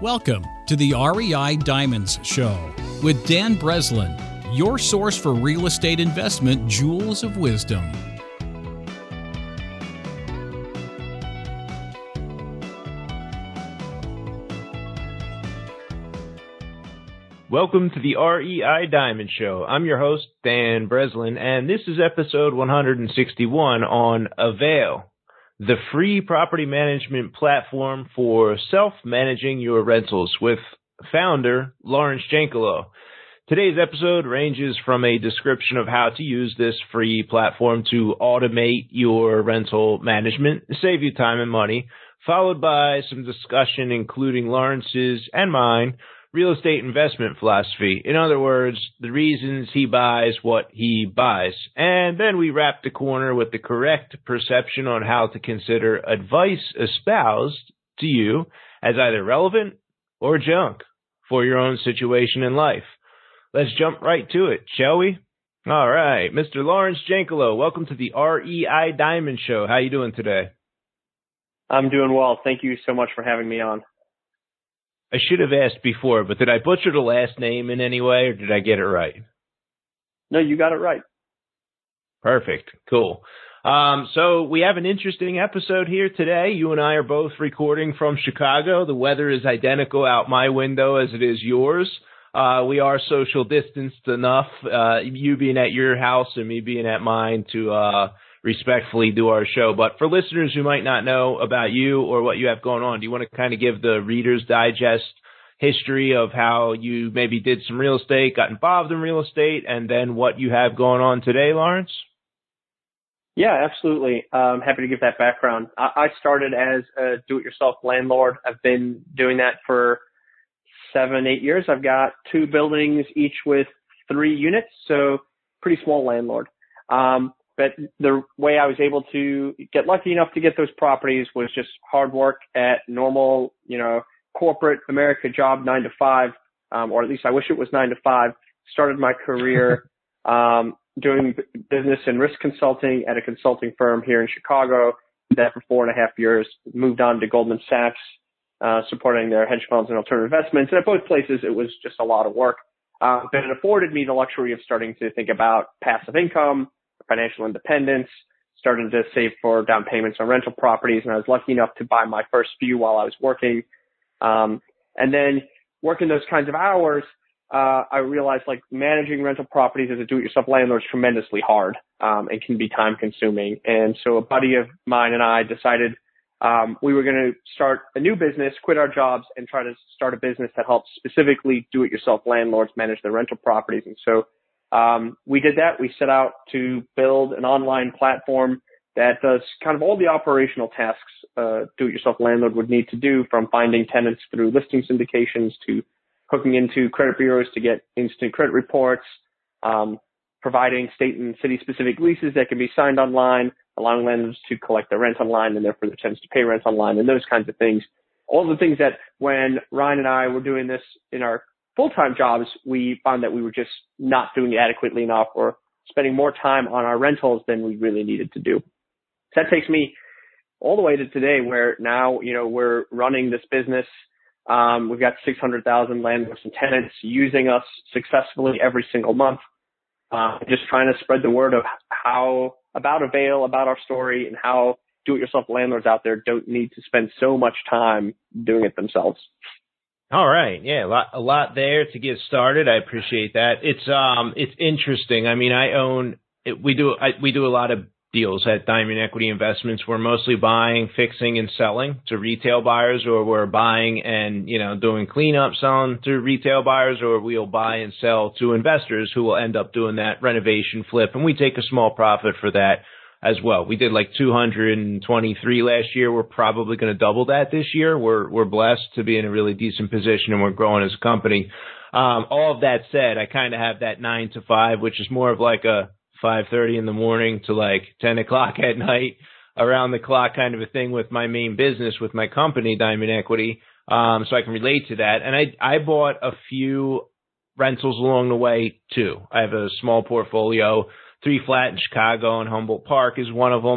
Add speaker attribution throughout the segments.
Speaker 1: Welcome to the REI Diamonds Show with Dan Breslin, your source for real estate investment jewels of wisdom.
Speaker 2: Welcome to the REI Diamond Show. I'm your host, Dan Breslin, and this is episode 161 on Avail, the free property management platform for self-managing your rentals with founder Lawrence Jankolo. Today's episode ranges from a description of how to use this free platform to automate your rental management, save you time and money, followed by some discussion including Lawrence's and mine real estate investment philosophy. In other words, the reasons he buys what he buys. And then we wrap the corner with the correct perception on how to consider advice espoused to you as either relevant or junk for your own situation in life. Let's jump right to it, shall we? All right, Mr. Lawrence Jankolo, welcome to the REI Diamond Show. How you doing today?
Speaker 3: I'm doing well. Thank you so much for having me on.
Speaker 2: I should have asked before, but did I butcher the last name in any way, or did I get it right?
Speaker 3: No, you got it right.
Speaker 2: Perfect. Cool. So we have an interesting episode here today. You and I are both recording from Chicago. The weather is identical out my window as it is yours. We are social distanced enough, you being at your house and me being at mine, to respectfully do our show. But for listeners who might not know about you or what you have going on, do you want to kind of give the Reader's Digest history of how you maybe did some real estate, got involved in real estate, and then what you have going on today, Lawrence?
Speaker 3: Yeah, absolutely. I'm happy to give that background. I started as a do-it-yourself landlord. I've been doing that for 7-8 years. I've got 2 buildings, each with 3 units, so pretty small landlord. But the way I was able to get lucky enough to get those properties was just hard work at normal, corporate America job, 9 to 5, or at least I wish it was 9 to 5. Started my career doing business and risk consulting at a consulting firm here in Chicago. Did that for 4.5 years. Moved on to Goldman Sachs, supporting their hedge funds and alternative investments. And at both places, it was just a lot of work. But it afforded me the luxury of starting to think about passive income, financial independence, starting to save for down payments on rental properties. And I was lucky enough to buy my first few while I was working. And then working those kinds of hours, I realized like managing rental properties as a do-it-yourself landlord is tremendously hard, and can be time consuming. And so a buddy of mine and I decided, we were going to start a new business, quit our jobs, and try to start a business that helps specifically do-it-yourself landlords manage their rental properties. And so we did that. We set out to build an online platform that does kind of all the operational tasks do-it-yourself landlord would need to do, from finding tenants through listing syndications to hooking into credit bureaus to get instant credit reports, providing state and city-specific leases that can be signed online, allowing landlords to collect their rent online and therefore the tenants to pay rent online, and those kinds of things. All the things that when Ryan and I were doing this in our full-time jobs, we found that we were just not doing it adequately enough or spending more time on our rentals than we really needed to do. So that takes me all the way to today, where now, we're running this business. We've got 600,000 landlords and tenants using us successfully every single month. Just trying to spread the word of about Avail, about our story, and how do-it-yourself landlords out there don't need to spend so much time doing it themselves.
Speaker 2: All right. Yeah. A lot there to get started. I appreciate that. It's interesting. I mean, we do a lot of deals at Diamond Equity Investments. We're mostly buying, fixing, and selling to retail buyers, or we're buying and, doing cleanup, selling to retail buyers, or we'll buy and sell to investors who will end up doing that renovation flip. And we take a small profit for that as well. We did like 223 last year. We're probably going to double that this year. We're blessed to be in a really decent position, and we're growing as a company. All of that said, I kind of have that 9 to 5, which is more of like a 5:30 in the morning to like 10 o'clock at night, around the clock kind of a thing with my main business, with my company, Diamond Equity. So I can relate to that. And I bought a few rentals along the way too. I have a small portfolio, 3 flat in Chicago, and Humboldt Park is one of them.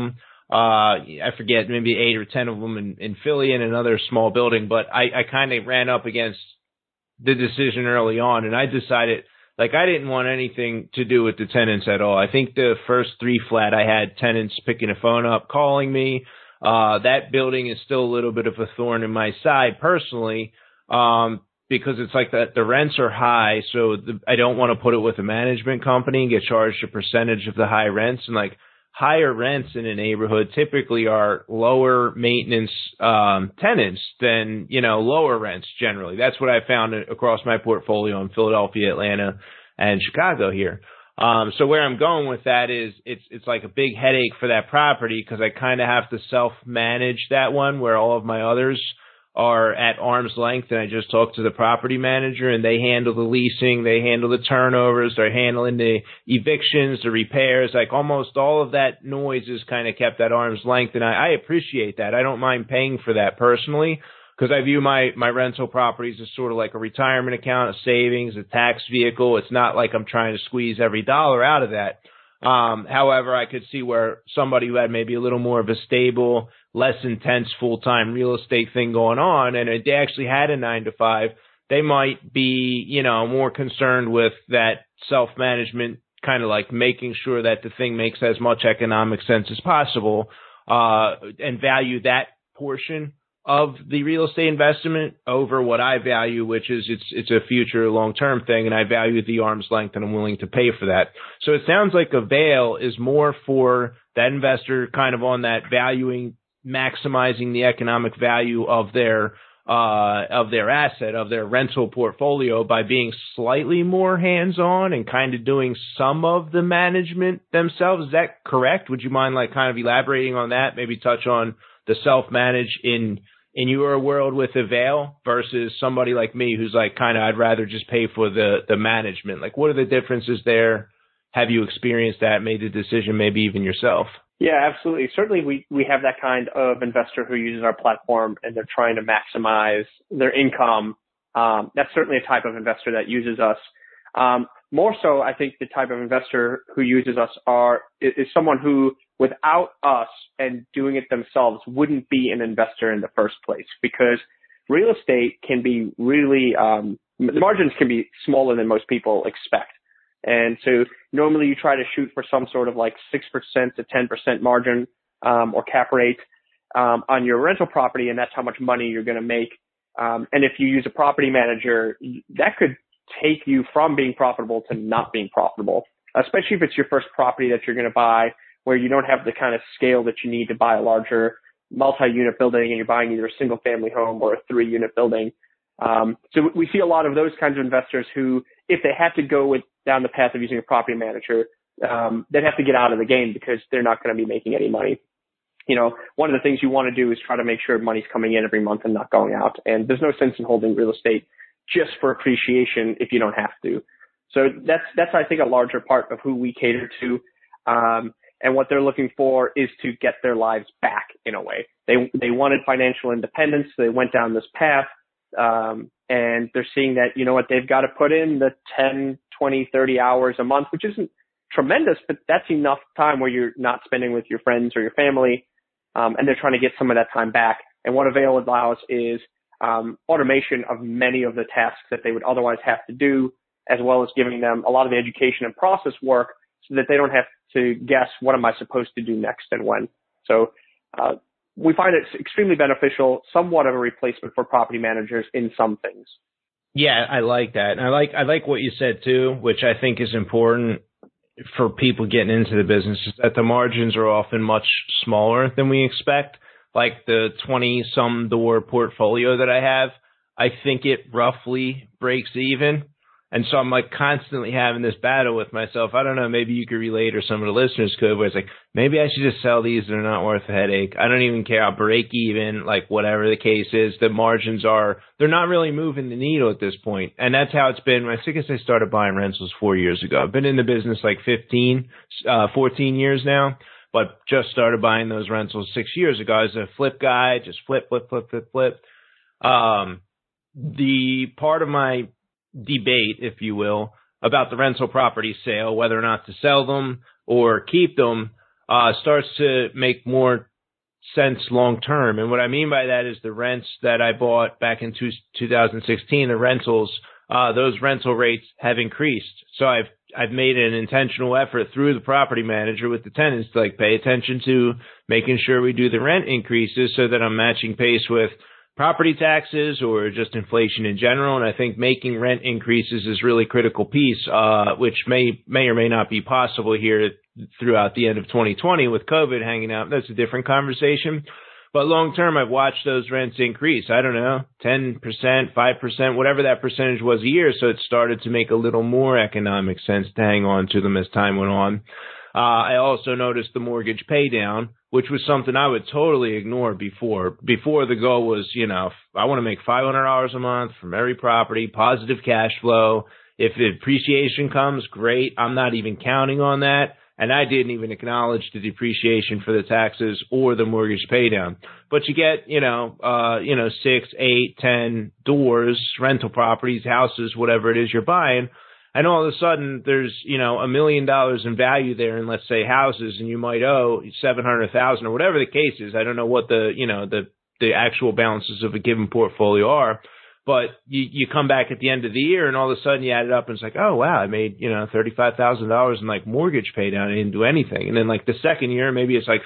Speaker 2: I forget, maybe 8 or 10 of them in Philly and another small building. But I kind of ran up against the decision early on, and I decided, like, I didn't want anything to do with the tenants at all. I think the first 3 flat, I had tenants picking the phone up, calling me. That building is still a little bit of a thorn in my side personally, because it's like the rents are high. So I don't want to put it with a management company and get charged a percentage of the high rents. And like, higher rents in a neighborhood typically are lower maintenance tenants than, lower rents generally. That's what I found across my portfolio in Philadelphia, Atlanta, and Chicago here. So where I'm going with that is it's like a big headache for that property because I kind of have to self-manage that one where all of my others are at arm's length, and I just talk to the property manager and they handle the leasing, they handle the turnovers, they're handling the evictions, the repairs, like almost all of that noise is kind of kept at arm's length. And I appreciate that. I don't mind paying for that personally because I view my rental properties as sort of like a retirement account, a savings, a tax vehicle. It's not like I'm trying to squeeze every dollar out of that. However, I could see where somebody who had maybe a little more of a stable, less intense full-time real estate thing going on, and they actually had a 9-to-5, they might be, more concerned with that self-management, kind of like making sure that the thing makes as much economic sense as possible, and value that portion of the real estate investment over what I value, which is it's a future long-term thing, and I value the arm's length, and I'm willing to pay for that. So it sounds like Avail is more for that investor kind of on that valuing, maximizing the economic value of their asset, of their rental portfolio by being slightly more hands-on and kind of doing some of the management themselves. Is that correct? Would you mind like kind of elaborating on that? Maybe touch on the self-manage in your world with Avail versus somebody like me who's like kind of I'd rather just pay for the management. Like, what are the differences there? Have you experienced that, made the decision maybe even yourself?
Speaker 3: Yeah, absolutely. Certainly we have that kind of investor who uses our platform and they're trying to maximize their income. That's certainly a type of investor that uses us. More so, I think the type of investor who uses us is someone who, without us and doing it themselves, wouldn't be an investor in the first place, because real estate can be really, the margins can be smaller than most people expect. And so normally you try to shoot for some sort of like 6% to 10% margin, or cap rate, on your rental property. And that's how much money you're going to make. And if you use a property manager, that could take you from being profitable to not being profitable, especially if it's your first property that you're going to buy, where you don't have the kind of scale that you need to buy a larger multi-unit building and you're buying either a single family home or a 3-unit building. So we see a lot of those kinds of investors who, if they had to go down the path of using a property manager, they'd have to get out of the game because they're not going to be making any money. One of the things you want to do is try to make sure money's coming in every month and not going out. And there's no sense in holding real estate just for appreciation if you don't have to. So that's I think a larger part of who we cater to. And what they're looking for is to get their lives back in a way. They wanted financial independence. They went down this path. And they're seeing that, they've got to put in the 10, 20, 30 hours a month, which isn't tremendous, but that's enough time where you're not spending with your friends or your family. And they're trying to get some of that time back. And what Avail allows is automation of many of the tasks that they would otherwise have to do, as well as giving them a lot of the education and process work so that they don't have to guess, what am I supposed to do next and when. So we find it extremely beneficial, somewhat of a replacement for property managers in some things.
Speaker 2: Yeah, I like that. And I like what you said too, which I think is important for people getting into the business, is that the margins are often much smaller than we expect. Like the 20-some door portfolio that I have, I think it roughly breaks even. And so I'm like constantly having this battle with myself. I don't know, maybe you could relate, or some of the listeners could, where it's like, maybe I should just sell these. They're not worth a headache. I don't even care. I'll break even, like whatever the case is. The margins they're not really moving the needle at this point. And that's how it's been. I think I started buying rentals 4 years ago. I've been in the business like 14 years now, but just started buying those rentals 6 years ago. I was a flip guy, just flip. The part of my debate, if you will, about the rental property sale, whether or not to sell them or keep them, starts to make more sense long term. And what I mean by that is the rents that I bought back in 2016, the rentals, those rental rates have increased. So I've made an intentional effort through the property manager with the tenants to like pay attention to making sure we do the rent increases so that I'm matching pace with property taxes or just inflation in general. And I think making rent increases is really critical piece, which may or may not be possible here throughout the end of 2020 with COVID hanging out. That's a different conversation. But long term, I've watched those rents increase. I don't know, 10%, 5%, whatever that percentage was a year. So it started to make a little more economic sense to hang on to them as time went on. I also noticed the mortgage pay down, which was something I would totally ignore before. Before the goal was, you know, I want to make $500 a month from every property, positive cash flow. If the appreciation comes, great. I'm not even counting on that. And I didn't even acknowledge the depreciation for the taxes or the mortgage pay down. But you get, 6, 8, 10 doors, rental properties, houses, whatever it is you're buying. And all of a sudden there's, $1 million in value there in, let's say, houses, and you might owe $700,000 or whatever the case is. I don't know what the actual balances of a given portfolio are. But you come back at the end of the year and all of a sudden you add it up and it's like, oh, wow, I made, $35,000 in like mortgage pay down. I didn't do anything. And then like the second year, maybe it's like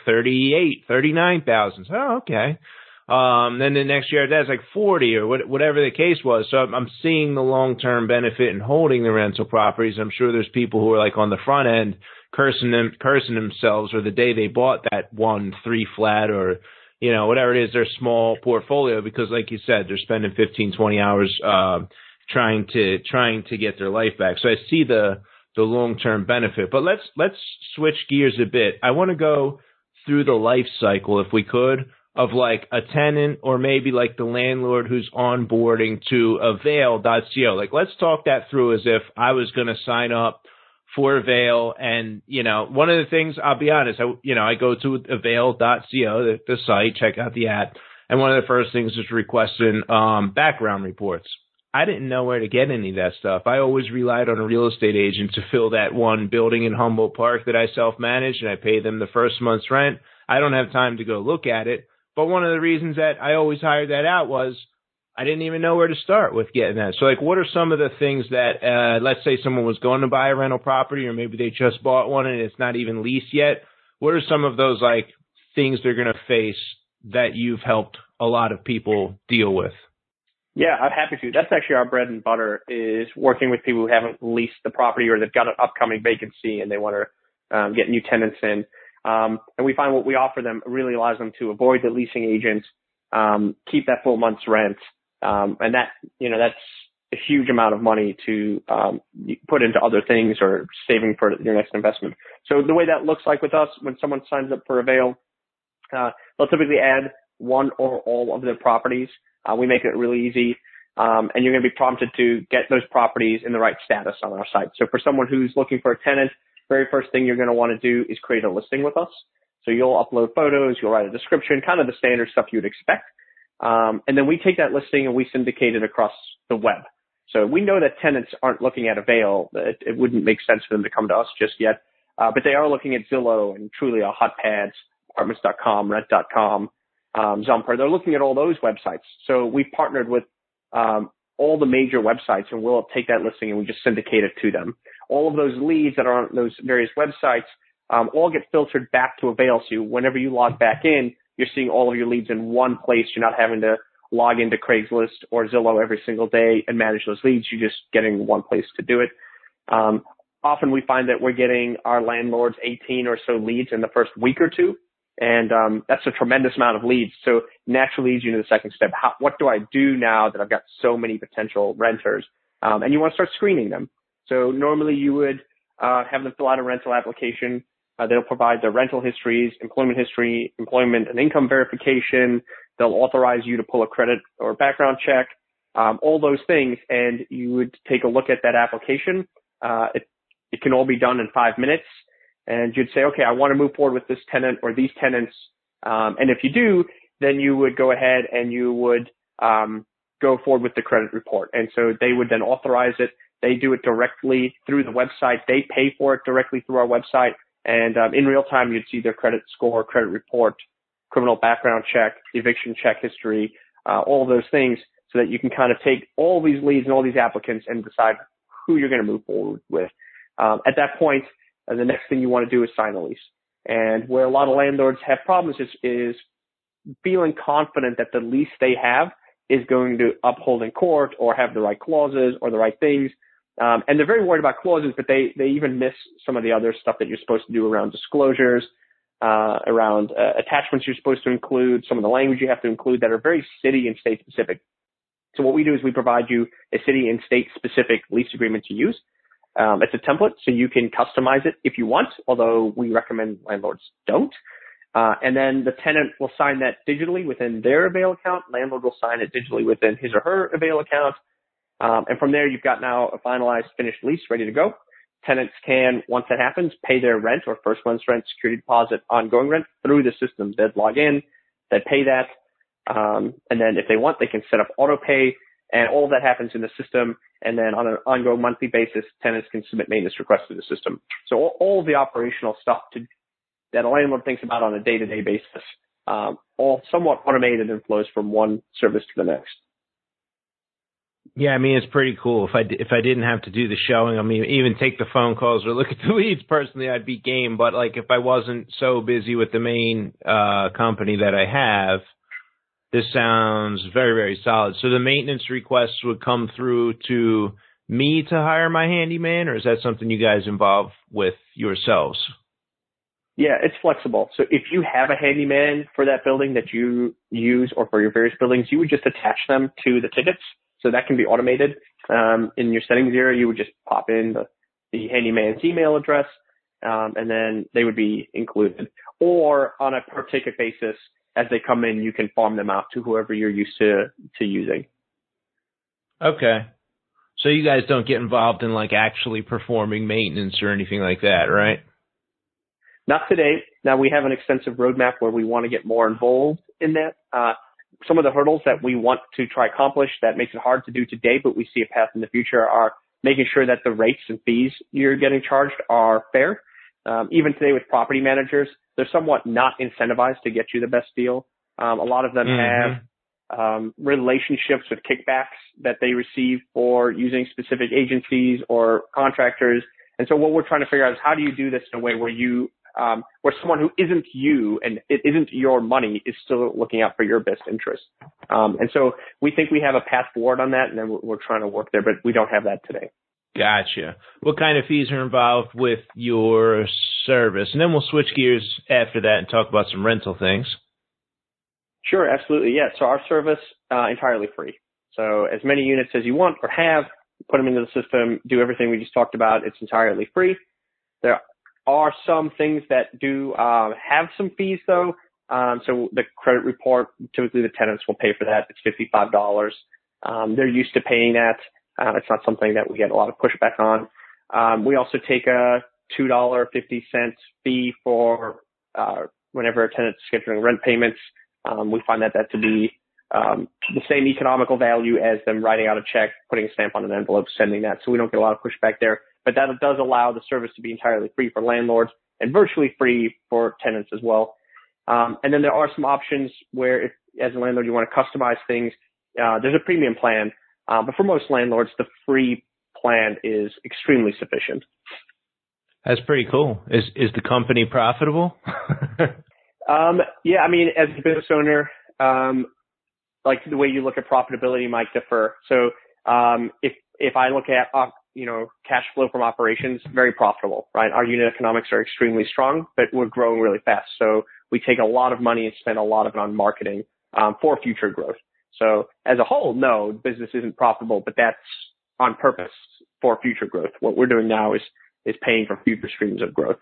Speaker 2: $39,000. Oh, okay. Then the next year that's like 40 or whatever the case was. So I'm seeing the long-term benefit in holding the rental properties. I'm sure there's people who are like on the front end cursing themselves or the day they bought that 1-3 flat or, whatever it is, their small portfolio, because like you said, they're spending 15, 20 hours, trying to get their life back. So I see the long-term benefit, but let's switch gears a bit. I want to go through the life cycle, if we could, of like a tenant or maybe like the landlord who's onboarding to Avail.co. Like, let's talk that through as if I was going to sign up for Avail. And, one of the things, I'll be honest, I go to Avail.co, the site, check out the app. And one of the first things is requesting background reports. I didn't know where to get any of that stuff. I always relied on a real estate agent to fill that one building in Humboldt Park that I self-manage, and I pay them the first month's rent. I don't have time to go look at it. But one of the reasons that I always hired that out was I didn't even know where to start with getting that. So, like, what are some of the things that, let's say someone was going to buy a rental property or maybe they just bought one and it's not even leased yet. What are some of those, like, things they're going to face that you've helped a lot of people deal with?
Speaker 3: Yeah, I'm happy to. That's actually our bread and butter, is working with people who haven't leased the property or they've got an upcoming vacancy and they want to get new tenants in. And we find what we offer them really allows them to avoid the leasing agent, keep that full month's rent. And that, that's a huge amount of money to put into other things or saving for your next investment. So the way that looks like with us, when someone signs up for Avail, they'll typically add one or all of their properties. We make it really easy. And you're going to be prompted to get those properties in the right status on our site. So for someone who's looking for a tenant, very first thing you're going to want to do is create a listing with us. So you'll upload photos, you'll write a description, kind of the standard stuff you'd expect. And then we take that listing and we syndicate it across the web. So we know that tenants aren't looking at Avail. It wouldn't make sense for them to come to us just yet. But they are looking at Zillow and Trulia, HotPads, Apartments.com, Rent.com, Zumper. They're looking at all those websites. So we've partnered with all the major websites, and we'll take that listing and we just syndicate it to them. All of those leads that are on those various websites all get filtered back to Avail. So whenever you log back in, you're seeing all of your leads in one place. You're not having to log into Craigslist or Zillow every single day and manage those leads. You're just getting one place to do it. Often we find that we're getting our landlords 18 or so leads in the first week or two. And that's a tremendous amount of leads. So naturally leads you to the second step. What do I do now that I've got so many potential renters? And you want to start screening them. So normally you would have them fill out a rental application. They'll provide their rental histories, employment history, employment and income verification. They'll authorize you to pull a credit or background check, all those things. And you would take a look at that application. It can all be done in 5 minutes. And you'd say, okay, I want to move forward with this tenant or these tenants. And if you do, then you would go ahead and you would go forward with the credit report. And so they would then authorize it. They do it directly through the website. They pay for it directly through our website. And in real time, you'd see their credit score, credit report, criminal background check, eviction check history, all those things, so that you can kind of take all these leads and all these applicants and decide who you're going to move forward with. At that point, the next thing you want to do is sign a lease. And where a lot of landlords have problems is feeling confident that the lease they have is going to uphold in court or have the right clauses or the right things. And they're very worried about clauses, but they even miss some of the other stuff that you're supposed to do around disclosures, around attachments you're supposed to include, some of the language you have to include that are very city and state specific. So what we do is we provide you a city and state specific lease agreement to use. It's a template, so you can customize it if you want, although we recommend landlords don't. And then the tenant will sign that digitally within their Avail account. Landlord will sign it digitally within his or her Avail account. And from there, you've got now a finalized finished lease ready to go. Tenants can, once that happens, pay their rent or first month's rent, security deposit, ongoing rent through the system. They'd log in, they'd pay that. And then if they want, they can set up auto pay, and all that happens in the system. And then on an ongoing monthly basis, tenants can submit maintenance requests to the system. So all the operational stuff that a landlord thinks about on a day-to-day basis, all somewhat automated and flows from one service to the next.
Speaker 2: Yeah, I mean, it's pretty cool. If I didn't have to do the showing, I mean, even take the phone calls or look at the leads personally, I'd be game. But like, if I wasn't so busy with the main company that I have, this sounds very, very solid. So the maintenance requests would come through to me to hire my handyman, or is that something you guys involve with yourselves?
Speaker 3: Yeah, it's flexible. So if you have a handyman for that building that you use or for your various buildings, you would just attach them to the tickets. So that can be automated. In your settings area, you would just pop in the handyman's email address, and then they would be included. Or on a per ticket basis, as they come in, you can farm them out to whoever you're used to using.
Speaker 2: Okay. So you guys don't get involved in like actually performing maintenance or anything like that, right?
Speaker 3: Not today. Now we have an extensive roadmap where we want to get more involved in that. Some of the hurdles that we want to try to accomplish that makes it hard to do today, but we see a path in the future, are making sure that the rates and fees you're getting charged are fair. Even today with property managers, they're somewhat not incentivized to get you the best deal. A lot of them have relationships with kickbacks that they receive for using specific agencies or contractors. And so what we're trying to figure out is, how do you do this in a way where where someone who isn't you and it isn't your money is still looking out for your best interest. And so we think we have a path forward on that, and then we're trying to work there, but we don't have that today.
Speaker 2: Gotcha. What kind of fees are involved with your service? And then we'll switch gears after that and talk about some rental things.
Speaker 3: Sure, absolutely. Yeah. So our service, entirely free. So as many units as you want or have, put them into the system, do everything we just talked about. It's entirely free. There are some things that do have some fees, though. So the credit report, typically the tenants will pay for that. It's $55. They're used to paying that. It's not something that we get a lot of pushback on. We also take a $2.50 fee for whenever a tenant's scheduling rent payments. We find that to be the same economical value as them writing out a check, putting a stamp on an envelope, sending that. So we don't get a lot of pushback there. But that does allow the service to be entirely free for landlords and virtually free for tenants as well. And then there are some options where, if as a landlord you want to customize things, there's a premium plan. But for most landlords, the free plan is extremely sufficient.
Speaker 2: That's pretty cool. Is the company profitable?
Speaker 3: Yeah, I mean, as a business owner, like the way you look at profitability might differ. So if I look at cash flow from operations, very profitable, right? Our unit economics are extremely strong, but we're growing really fast. So we take a lot of money and spend a lot of it on marketing for future growth. So as a whole, no, business isn't profitable, but that's on purpose for future growth. What we're doing now is paying for future streams of growth.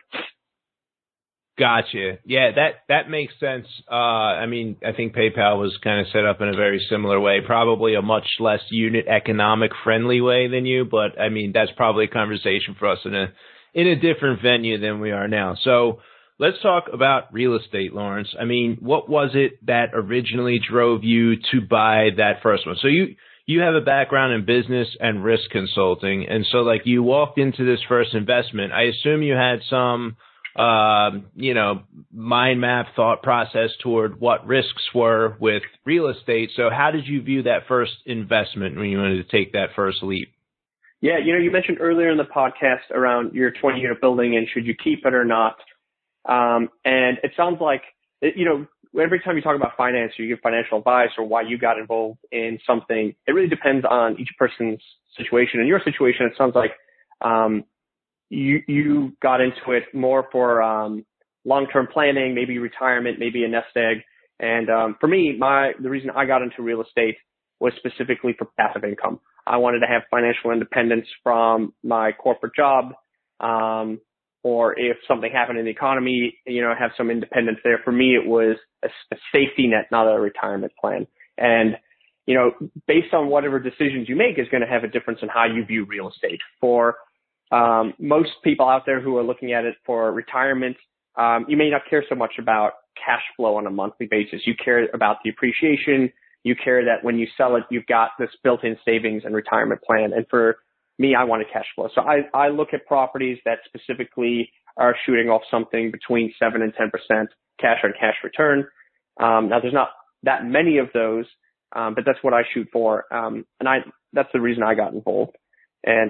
Speaker 2: Gotcha. Yeah, that makes sense. I mean, I think PayPal was kind of set up in a very similar way, probably a much less unit economic friendly way than you, but I mean, that's probably a conversation for us in a different venue than we are now. So let's talk about real estate, Lawrence. I mean, what was it that originally drove you to buy that first one? So you have a background in business and risk consulting, and so like you walked into this first investment. I assume you had some mind map thought process toward what risks were with real estate. So how did you view that first investment when you wanted to take that first leap?
Speaker 3: Yeah, you mentioned earlier in the podcast around your 20-unit building and should you keep it or not. And it sounds like, every time you talk about finance, you give financial advice or why you got involved in something. It really depends on each person's situation. In your situation, it sounds like you got into it more for long-term planning, maybe retirement, maybe a nest egg. And for me, the reason I got into real estate was specifically for passive income. I wanted to have financial independence from my corporate job, or if something happened in the economy, have some independence there. For me, it was a safety net, not a retirement plan. And, based on whatever decisions you make is going to have a difference in how you view real estate. For most people out there who are looking at it for retirement, you may not care so much about cash flow on a monthly basis. You care about the appreciation. You care that when you sell it, you've got this built-in savings and retirement plan. And for me, I wanted cash flow. So I look at properties that specifically are shooting off something between 7 and 10% cash on cash return. Now there's not that many of those, but that's what I shoot for. And that's the reason I got involved. And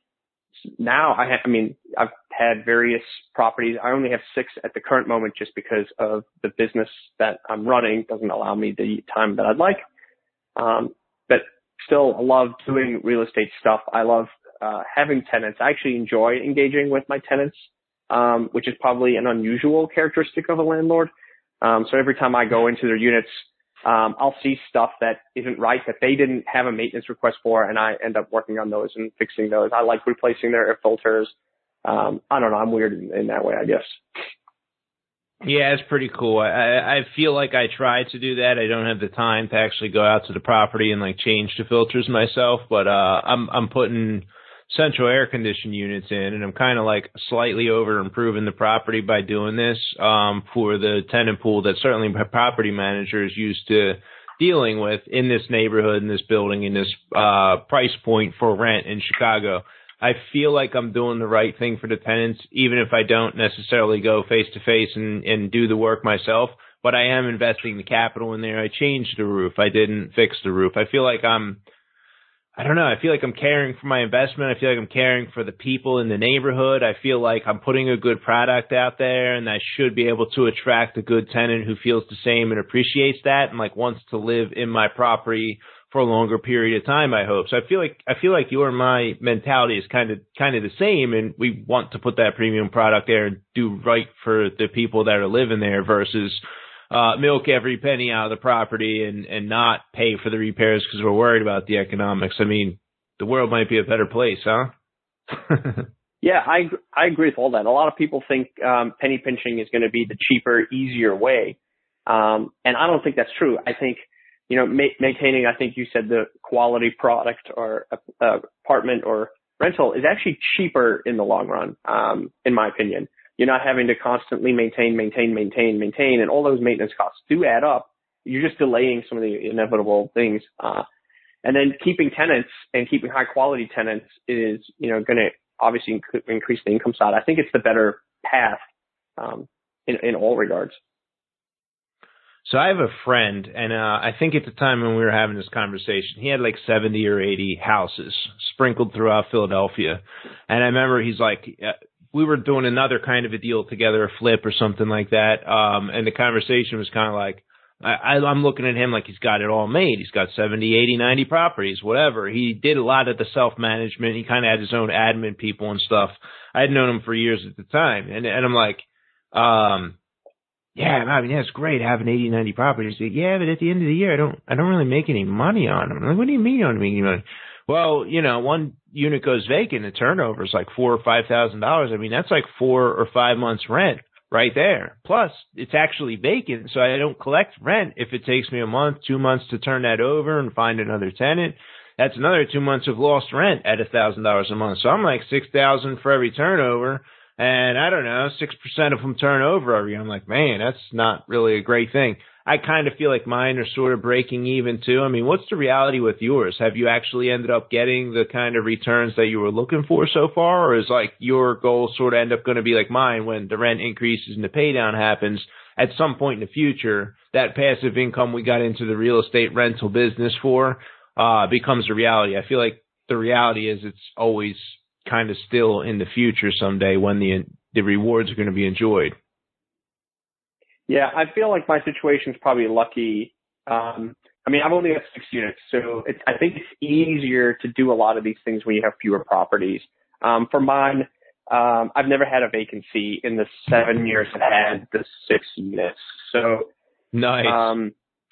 Speaker 3: now I've had various properties. I only have 6 at the current moment just because of the business that I'm running doesn't allow me the time that I'd like. But still, I love doing real estate stuff. I love having tenants. I actually enjoy engaging with my tenants, which is probably an unusual characteristic of a landlord. So every time I go into their units, I'll see stuff that isn't right, that they didn't have a maintenance request for, and I end up working on those and fixing those. I like replacing their air filters. I don't know. I'm weird in that way, I guess.
Speaker 2: Yeah, it's pretty cool. I feel like I try to do that. I don't have the time to actually go out to the property and change the filters myself, but I'm putting central air conditioning units in, and I'm kind of slightly over improving the property by doing this for the tenant pool that certainly my property manager is used to dealing with in this neighborhood, in this building, in this price point for rent in Chicago. I feel like I'm doing the right thing for the tenants, even if I don't necessarily go face to face and do the work myself, but I am investing the capital in there. I changed the roof. I didn't fix the roof. I feel like I'm caring for my investment. I feel like I'm caring for the people in the neighborhood. I feel like I'm putting a good product out there, and I should be able to attract a good tenant who feels the same and appreciates that and wants to live in my property for a longer period of time, I hope. So I feel like your and my mentality is kind of the same, and we want to put that premium product there and do right for the people that are living there versus milk every penny out of the property and not pay for the repairs because we're worried about the economics. I mean, the world might be a better place, huh?
Speaker 3: Yeah, I agree with all that. A lot of people think penny pinching is going to be the cheaper, easier way. And I don't think that's true. I think, maintaining, I think you said the quality product or apartment or rental is actually cheaper in the long run, in my opinion. You're not having to constantly maintain, and all those maintenance costs do add up. You're just delaying some of the inevitable things. And then keeping tenants and keeping high quality tenants is, going to obviously increase the income side. I think it's the better path, in all regards.
Speaker 2: So I have a friend, and I think at the time when we were having this conversation, he had 70 or 80 houses sprinkled throughout Philadelphia. And I remember he's we were doing another kind of a deal together, a flip or something like that. And the conversation was kind of I'm looking at him like he's got it all made. He's got 70, 80, 90 properties, whatever. He did a lot of the self-management. He kind of had his own admin people and stuff. I had known him for years at the time. And I'm like, yeah, it's great having 80, 90 properties. He's like, yeah, but at the end of the year, I don't really make any money on them. I'm like, what do you mean you don't make any money? Well, one unit goes vacant, the turnover is $4,000 or $5,000. That's 4 or 5 months rent right there. Plus, it's actually vacant, so I don't collect rent if it takes me a month, 2 months to turn that over and find another tenant. That's another 2 months of lost rent at $1,000 a month. So I'm $6,000 for every turnover, and I don't know, 6% of them turn over every year. I'm like, man, that's not really a great thing. I kind of feel like mine are sort of breaking even too. I mean, what's the reality with yours? Have you actually ended up getting the kind of returns that you were looking for so far? Or is like your goal sort of end up going to be like mine when the rent increases and the pay down happens at some point in the future, that passive income we got into the real estate rental business for becomes a reality? I feel like the reality is it's always kind of still in the future someday when the rewards are going to be enjoyed.
Speaker 3: Yeah, I feel like my situation's probably lucky. I mean, I've only got 6 units, so I think it's easier to do a lot of these things when you have fewer properties. For mine, I've never had a vacancy in the 7 years I've had the 6 units. So
Speaker 2: nice.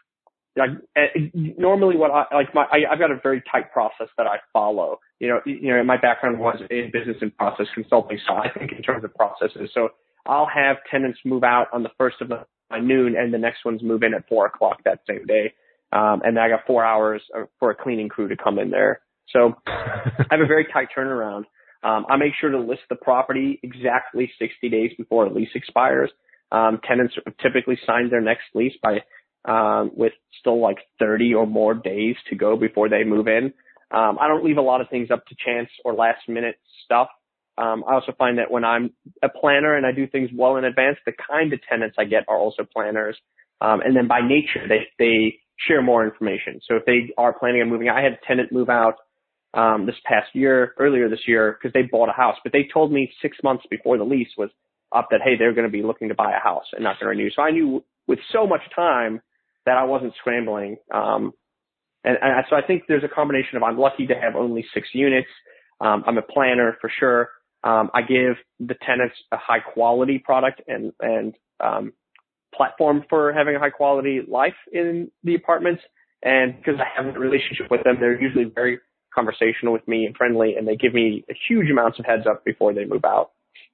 Speaker 3: Normally I've got a very tight process that I follow. You know, my background was in business and process consulting, so I think in terms of processes. So I'll have tenants move out on the first of noon, and the next ones move in at 4 o'clock that same day. And I got 4 hours for a cleaning crew to come in there. So I have a very tight turnaround. I make sure to list the property exactly 60 days before a lease expires. Tenants typically sign their next lease with still like 30 or more days to go before they move in. I don't leave a lot of things up to chance or last minute stuff. I also find that when I'm a planner and I do things well in advance, the kind of tenants I get are also planners. And then by nature, they share more information. So if they are planning on moving out, I had a tenant move out earlier this year, because they bought a house, but they told me 6 months before the lease was up that, hey, they're going to be looking to buy a house and not going to renew. So I knew with so much time that I wasn't scrambling. And so I think there's a combination of I'm lucky to have only 6 units. I'm a planner for sure. I give the tenants a high quality product and platform for having a high quality life in the apartments. And because I have a relationship with them, they're usually very conversational with me and friendly, and they give me huge amounts of heads up before they move out.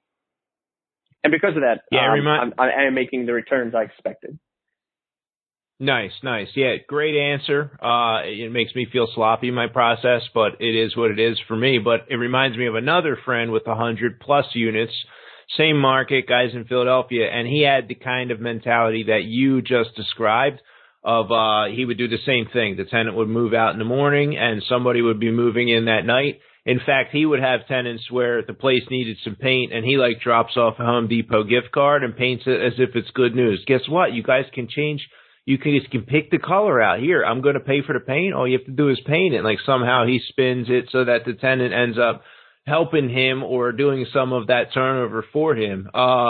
Speaker 3: And because of that, I am making the returns I expected.
Speaker 2: Nice. Yeah, great answer. It makes me feel sloppy in my process, but it is what it is for me. But it reminds me of another friend with 100+ units, same market, guys in Philadelphia, and he had the kind of mentality that you just described of he would do the same thing. The tenant would move out in the morning and somebody would be moving in that night. In fact, he would have tenants where the place needed some paint and he drops off a Home Depot gift card and paints it as if it's good news. Guess what? You guys can change. You can pick the color out. Here, I'm going to pay for the paint. All you have to do is paint it. Somehow he spins it so that the tenant ends up helping him or doing some of that turnover for him.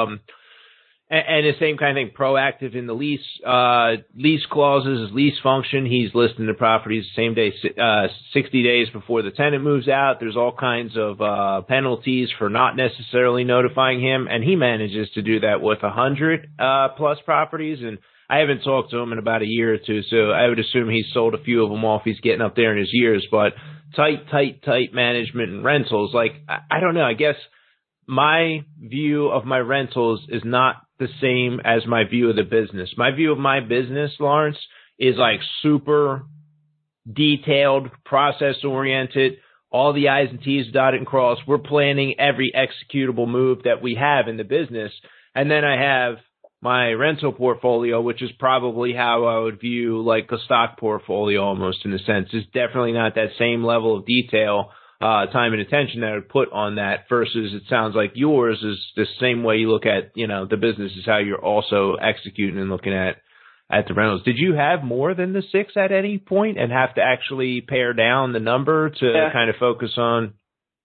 Speaker 2: And the same kind of thing, proactive in the lease clauses, lease function. He's listing the properties the same day, 60 days before the tenant moves out. There's all kinds of penalties for not necessarily notifying him, and he manages to do that with 100 plus properties. And I haven't talked to him in about a year or two, so I would assume he's sold a few of them off. He's getting up there in his years, but tight management and rentals. I don't know. I guess my view of my rentals is not the same as my view of the business. My view of my business, Lawrence, is super detailed, process oriented, all the I's and T's dotted and crossed. We're planning every executable move that we have in the business. And then I have my rental portfolio, which is probably how I would view a stock portfolio almost in a sense. It's definitely not that same level of detail, time and attention that I would put on that versus it sounds like yours is the same way you look at, the business is how you're also executing and looking at the rentals. Did you have more than the 6 at any point and have to actually pare down the number to kind of focus on?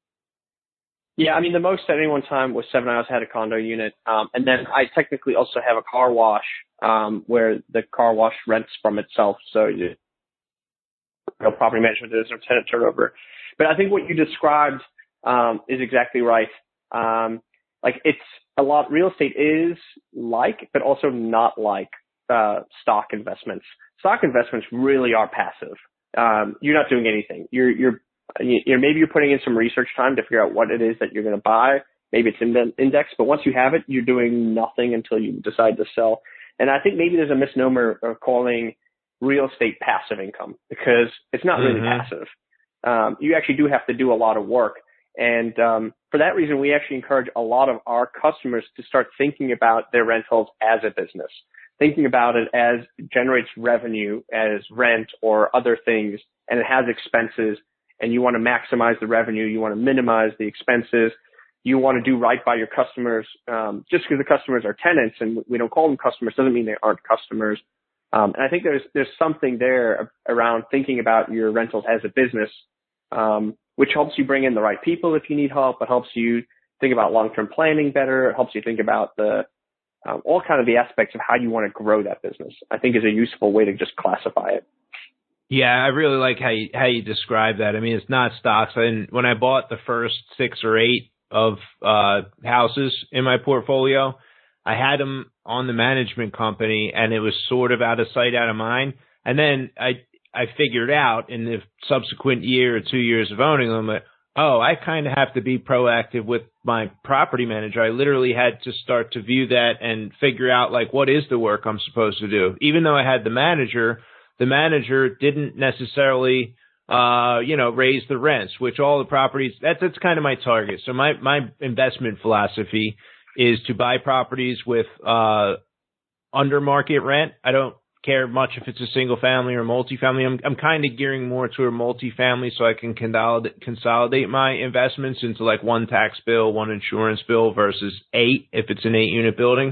Speaker 3: Yeah, I mean, the most at any one time was 7 hours. I had a condo unit. And then I technically also have a car wash where the car wash rents from itself. So property management, there's no tenant turnover. But I think what you described is exactly right. It's a lot, real estate is but also not like stock investments. Stock investments really are passive. You're not doing anything. Maybe you're putting in some research time to figure out what it is that you're going to buy. Maybe it's index, but once you have it, you're doing nothing until you decide to sell. And I think maybe there's a misnomer of calling real estate passive income because it's not really passive. You actually do have to do a lot of work. And for that reason, we actually encourage a lot of our customers to start thinking about their rentals as a business. thinking about it as it generates revenue as rent or other things, and it has expenses, and you want to maximize the revenue, you want to minimize the expenses, you want to do right by your customers. Just because the customers are tenants and we don't call them customers doesn't mean they aren't customers. And I think there's something there around thinking about your rentals as a business, which helps you bring in the right people if you need help. It helps you think about long-term planning better. It helps you think about all kind of the aspects of how you want to grow that business, I think is a useful way to just classify it.
Speaker 2: Yeah, I really like how you describe that. I mean, it's not stocks. And when I bought the first 6 or 8 of houses in my portfolio, I had them on the management company, and it was sort of out of sight, out of mind. And then I figured out in the subsequent year or 2 years of owning them that, I kind of have to be proactive with my property manager. I literally had to start to view that and figure out, like, what is the work I'm supposed to do? Even though I had the manager didn't necessarily, raise the rents, which all the properties, that's kind of my target. So my investment philosophy is to buy properties with under market rent. I don't care much if it's a single family or multifamily. I'm kind of gearing more to a multifamily so I can consolidate my investments into like one tax bill, one insurance bill versus 8 if it's an 8-unit building.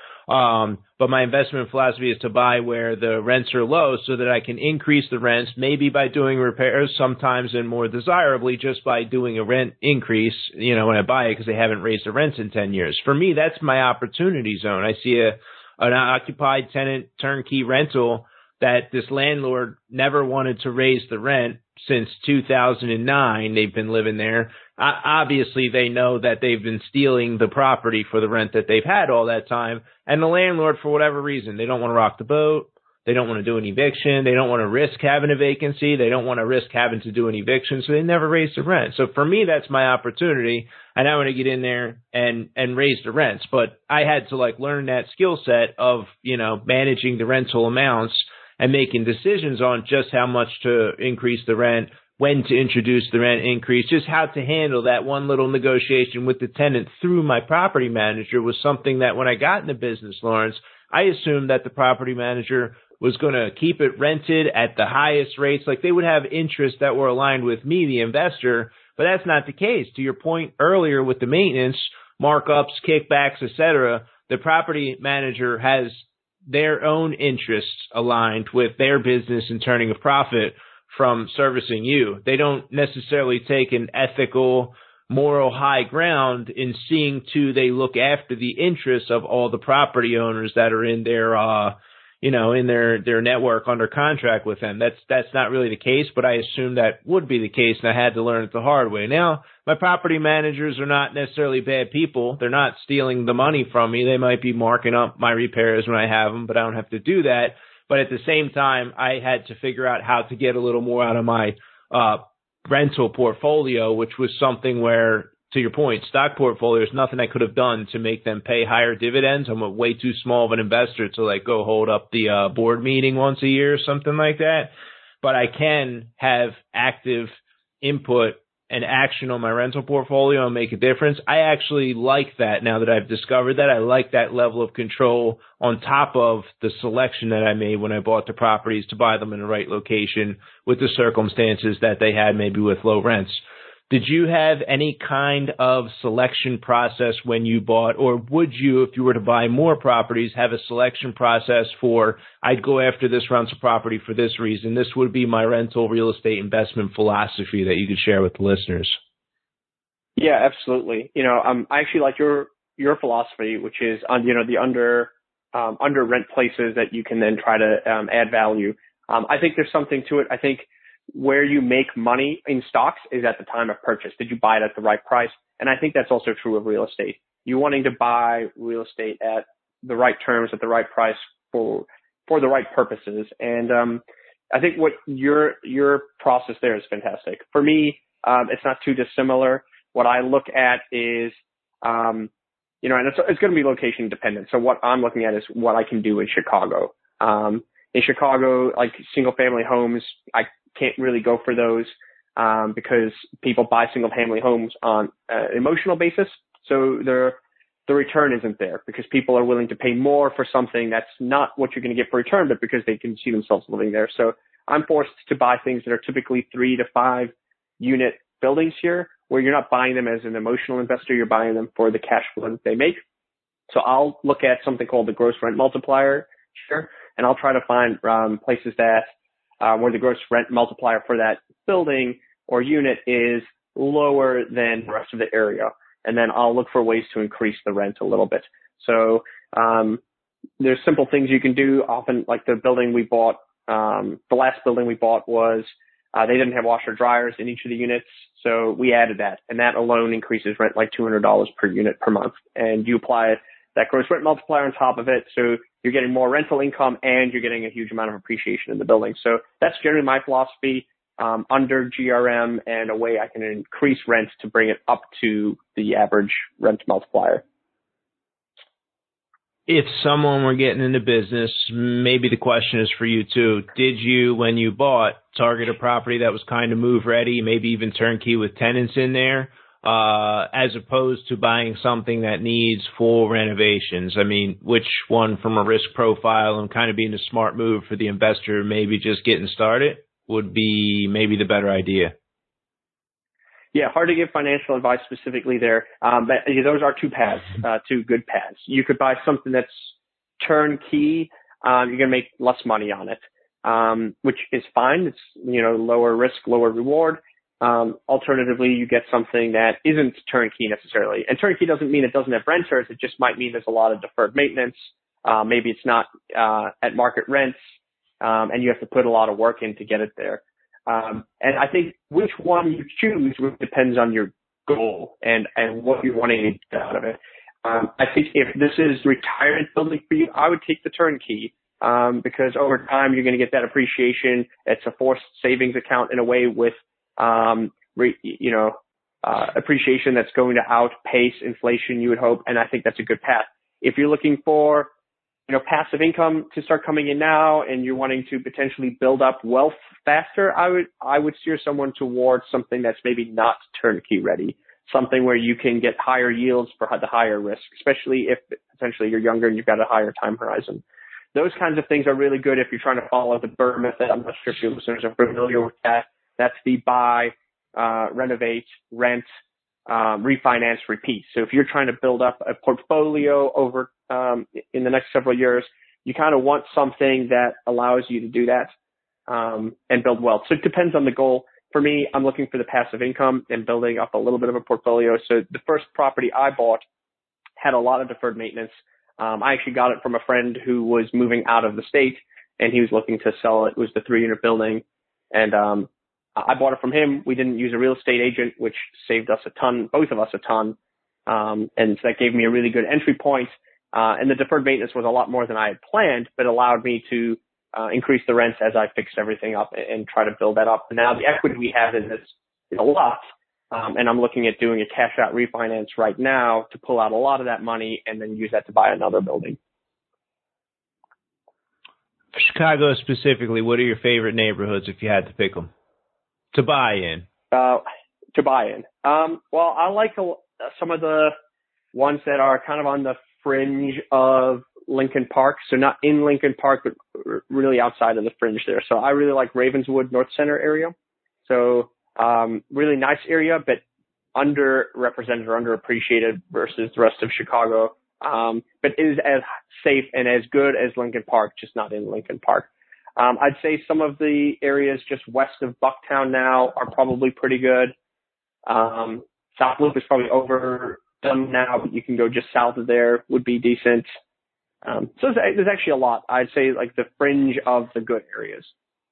Speaker 2: But my investment philosophy is to buy where the rents are low so that I can increase the rents, maybe by doing repairs sometimes, and more desirably just by doing a rent increase, when I buy it because they haven't raised the rents in 10 years. For me, that's my opportunity zone. I see an occupied tenant turnkey rental that this landlord never wanted to raise the rent since 2009. They've been living there. Obviously, they know that they've been stealing the property for the rent that they've had all that time. And the landlord, for whatever reason, they don't want to rock the boat. They don't want to do an eviction. They don't want to risk having a vacancy. They don't want to risk having to do an eviction. So they never raise the rent. So for me, that's my opportunity. And I want to get in there and raise the rents. But I had to learn that skill set of, managing the rental amounts and making decisions on just how much to increase the rent, when to introduce the rent increase, just how to handle that one little negotiation with the tenant through my property manager was something that when I got in the business, Lawrence, I assumed that the property manager was going to keep it rented at the highest rates. Like they would have interests that were aligned with me, the investor, but that's not the case. To your point earlier with the maintenance, markups, kickbacks, etc., the property manager has their own interests aligned with their business and turning a profit from servicing you. They don't necessarily take an ethical, moral high ground in seeing to they look after the interests of all the property owners that are in their, in their network under contract with them. That's not really the case, but I assumed that would be the case, and I had to learn it the hard way. Now, my property managers are not necessarily bad people. They're not stealing the money from me. They might be marking up my repairs when I have them, but I don't have to do that. But at the same time, I had to figure out how to get a little more out of my rental portfolio, which was something where, to your point, stock portfolios, nothing I could have done to make them pay higher dividends. I'm way too small of an investor to go hold up the board meeting once a year or something like that. But I can have active input and action on my rental portfolio and make a difference. I actually like that now that I've discovered that. I like that level of control on top of the selection that I made when I bought the properties to buy them in the right location with the circumstances that they had, maybe with low rents. Did you have any kind of selection process when you bought, or would you, if you were to buy more properties, have a selection process for, I'd go after this rental property for this reason? This would be my rental real estate investment philosophy that you could share with the listeners.
Speaker 3: Yeah, absolutely. I actually like your philosophy, which is on, the under rent places that you can then try to add value. I think there's something to it. I think where you make money in stocks is at the time of purchase. Did you buy it at the right price? And I think that's also true of real estate. You wanting to buy real estate at the right terms, at the right price for the right purposes. And I think what your process there is fantastic. For me, it's not too dissimilar. What I look at is, and it's going to be location dependent. So what I'm looking at is what I can do in Chicago. In Chicago, like single family homes, I can't really go for those because people buy single family homes on an emotional basis. So the return isn't there because people are willing to pay more for something that's not what you're going to get for return, but because they can see themselves living there. So I'm forced to buy things that are typically 3 to 5 unit buildings here, where you're not buying them as an emotional investor, you're buying them for the cash flow that they make. So I'll look at something called the gross rent multiplier here, and I'll try to find places that where the gross rent multiplier for that building or unit is lower than the rest of the area. And then I'll look for ways to increase the rent a little bit. So there's simple things you can do. Often, like the building we bought, the last building we bought was they didn't have washer dryers in each of the units, so we added that, and that alone increases rent like $200 per unit per month. And you apply that gross rent multiplier on top of it, so you're getting more rental income and you're getting a huge amount of appreciation in the building. So that's generally my philosophy. Under GRM, and a way I can increase rent to bring it up to the average rent multiplier.
Speaker 2: If someone were getting into business, maybe the question is for you too. Did you, when you bought, target a property that was kind of move ready, maybe even turnkey with tenants in there, as opposed to buying something that needs full renovations? I mean, which one from a risk profile and kind of being a smart move for the investor, maybe just getting started, would be maybe the better idea?
Speaker 3: Yeah, hard to give financial advice specifically there. But those are two paths, two good paths. You could buy something that's turnkey. You're going to make less money on it, which is fine. It's, lower risk, lower reward. Alternatively, you get something that isn't turnkey necessarily. And turnkey doesn't mean it doesn't have renters. It just might mean there's a lot of deferred maintenance. Maybe it's not at market rents. And you have to put a lot of work in to get it there. And I think which one you choose really depends on your goal and what you're wanting to get out of it. I think if this is retirement building for you, I would take the turnkey, because over time you're going to get that appreciation. It's a forced savings account in a way with, appreciation that's going to outpace inflation, you would hope. And I think that's a good path. If you're looking for passive income to start coming in now, and you're wanting to potentially build up wealth faster, I would steer someone towards something that's maybe not turnkey ready, something where you can get higher yields for the higher risk, especially if potentially you're younger and you've got a higher time horizon. Those kinds of things are really good if you're trying to follow the BRRRR method. I'm not sure if your listeners are familiar with that. That's the buy, renovate, rent, refinance, repeat. So if you're trying to build up a portfolio over in the next several years, you kind of want something that allows you to do that and build wealth. So it depends on the goal. For me, I'm looking for the passive income and building up a little bit of a portfolio. So the first property I bought had a lot of deferred maintenance. I actually got it from a friend who was moving out of the state, and he was looking to sell it. It was the 3-unit building, and I bought it from him. We didn't use a real estate agent, which saved us a ton, both of us a ton. And so that gave me a really good entry point. And the deferred maintenance was a lot more than I had planned, but allowed me to increase the rents as I fixed everything up and try to build that up. And now the equity we have in this is a lot. And I'm looking at doing a cash out refinance right now to pull out a lot of that money and then use that to buy another building.
Speaker 2: Chicago specifically, what are your favorite neighborhoods if you had to pick them to buy in?
Speaker 3: To buy in. Well, I like some of the ones that are kind of on the fringe of Lincoln Park. So not in Lincoln Park, but really outside of the fringe there. So I really like Ravenswood, North Center area. So really nice area, but underrepresented or underappreciated versus the rest of Chicago. But is as safe and as good as Lincoln Park, just not in Lincoln Park. I'd say some of the areas just west of Bucktown now are probably pretty good. South Loop is probably overdone now, but you can go just south of there, would be decent. So there's actually a lot. I'd say like the fringe of the good areas.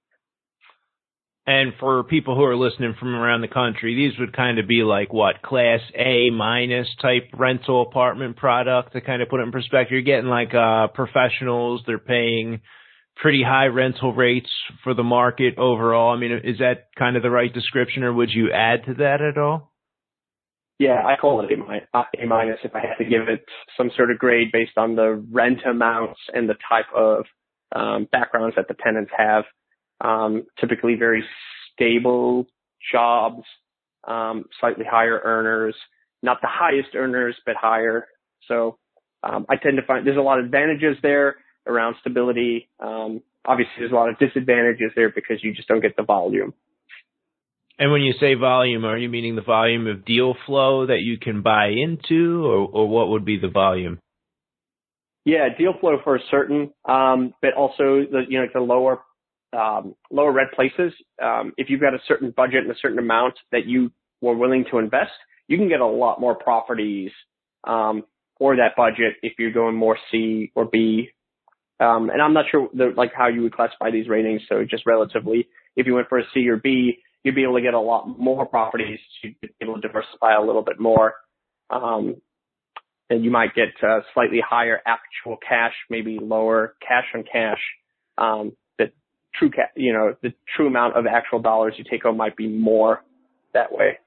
Speaker 2: And for people who are listening from around the country, these would kind of be like what, Class A minus type rental apartment product, to kind of put it in perspective. You're getting like professionals, they're paying pretty high rental rates for the market overall. I mean, is that kind of the right description, or would you add to that at all?
Speaker 3: Yeah, I call it A minus if I had to give it some sort of grade based on the rent amounts and the type of backgrounds that the tenants have. Typically very stable jobs, slightly higher earners, not the highest earners, but higher. So I tend to find there's a lot of advantages there around stability. Obviously, there's a lot of disadvantages there because you just don't get the volume.
Speaker 2: And when you say volume, are you meaning the volume of deal flow that you can buy into, or what would be the volume?
Speaker 3: Yeah, deal flow for certain, but also the lower red places. If you've got a certain budget and a certain amount that you were willing to invest, you can get a lot more properties for that budget if you're going more C or B. And I'm not sure how you would classify these ratings. So just relatively, if you went for a C or B, you'd be able to get a lot more properties. You'd be able to diversify a little bit more. And you might get slightly higher actual cash, maybe lower cash on cash. The true amount of actual dollars you take home might be more that way.